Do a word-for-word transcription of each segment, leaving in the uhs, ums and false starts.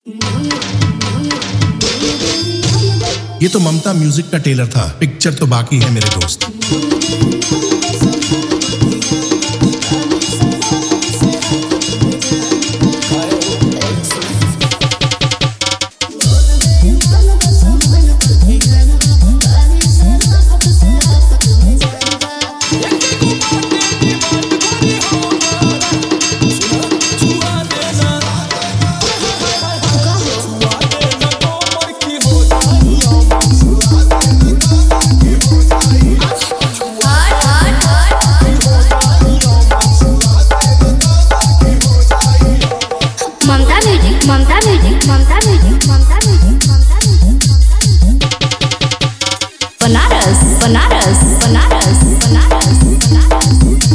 ये तो ममता म्यूजिक का टेलर था, पिक्चर तो बाकी है मेरे दोस्त। Mamta music, Mamta music, Mamta music, Mamta music, Banaras, Banaras, Banaras, Banaras, Banaras.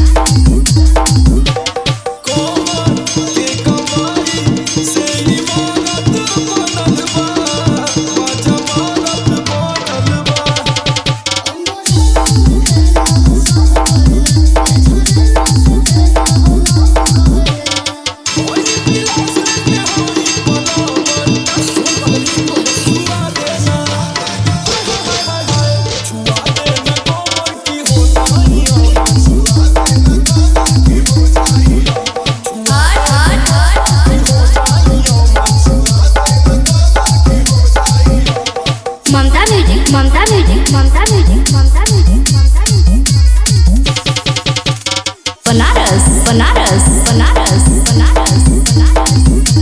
Mamta music, Mamta music, Mamta music, Mamta music, Banaras, Banaras, Banaras, Banaras, Banaras.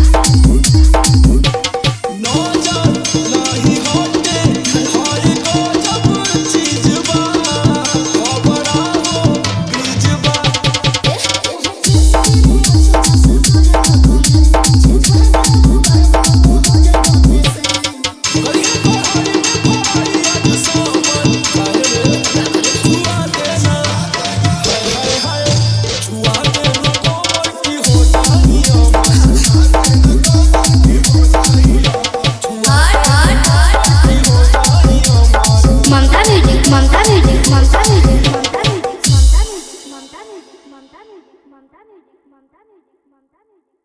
Mamta music, Mamta music, Mamta music, Mamta music, Mamta music, Mamta music, Mamta music, Mamta music, Mamta music, Mamta music.